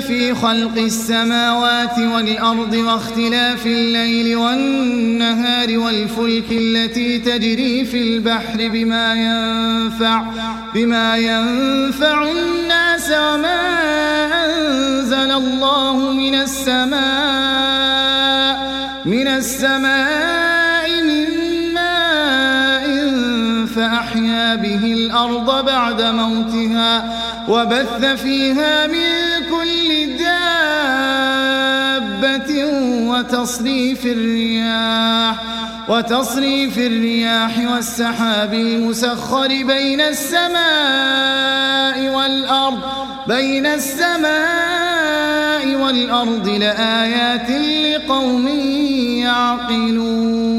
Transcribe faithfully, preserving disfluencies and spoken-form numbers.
في خلق السماوات والأرض واختلاف الليل والنهار والفلك التي تجري في البحر بما ينفع, بما ينفع الناس وما أنزل الله من السماء من السماء من ماء فأحيا به الأرض بعد موتها وبث فيها من كل دابة وتصريف الرياح وتصريف الرياح والسحاب المسخر بين السماء والأرض بين السماء والأرض لآيات لقوم يعقلون.